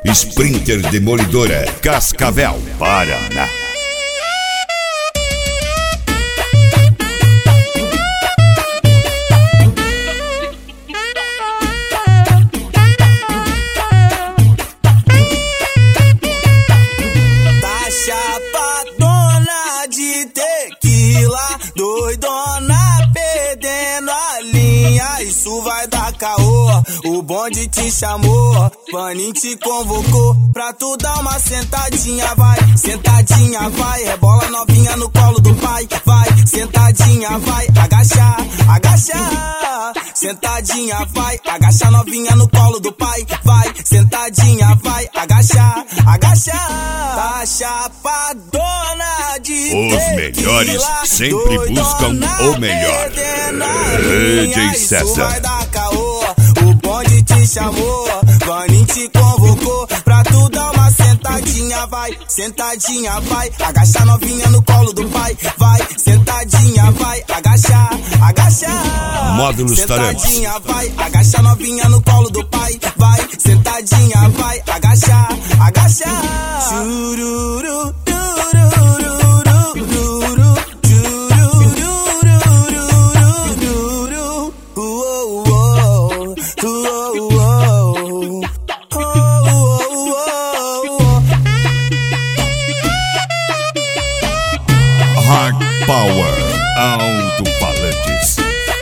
Sprinter Demolidora, Cascavel, Paraná. Tá chapadona de tequila, doidona perdendo a linha. Isso vai dar caô, o bonde te chamou, Paninho te convocou pra tu dar uma sentadinha, vai. Sentadinha, vai, rebola novinha no colo do pai, vai. Sentadinha, vai, agachar, agachar. Sentadinha, vai, agacha novinha no colo do pai, vai. Sentadinha, vai, agachar, agachar. Tá chapadona de Os melhores sempre buscam o melhor. DJ César. Vai dar caô, o bonde te chamou, Paninho te convocou pra tu dar uma sentadinha, vai. Sentadinha, vai, agacha novinha no colo do pai, vai. Sentadinha, vai, agachar, agachar. Módulos Tarantos. Sentadinha, vai, agacha novinha no colo do pai, vai. Sentadinha, vai, agachar, agachar. Chururu, Hard Power Alto-Falantes.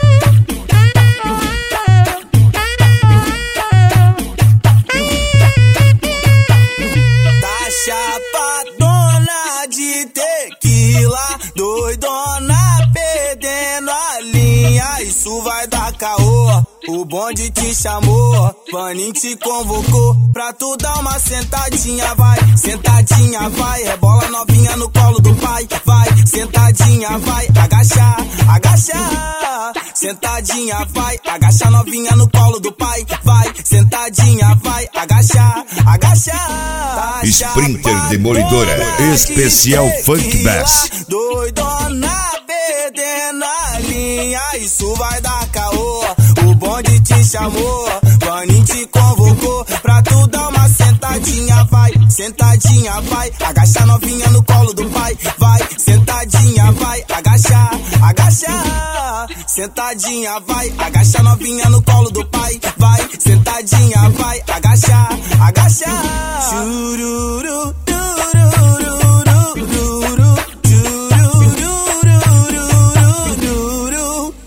Tá chapadona de tequila, doidona perdendo a linha. Isso vai dar caô, o bonde te chamou, Paninho te convocou pra tu dar uma sentadinha, vai. Sentadinha, vai, rebola novinha no colo do pai, vai. Sentadinha, vai, agachar, agachar. Sentadinha, vai, agacha novinha no colo do pai, vai. Sentadinha, vai, agachar, agachar. Tá Sprinter Demolidora, especial Funk Bass. Doidona perdendo a linha, isso vai dar caô, o bonde te chamou, Paninho te convocou pra tu dar uma sentadinha, vai. Sentadinha, vai, agacha novinha no colo do pai, vai. Sentadinha, vai, agachar, agachar. Sentadinha, vai, agacha novinha no colo do pai, vai. Sentadinha, vai, agachar, agachar. Chururu, tururu.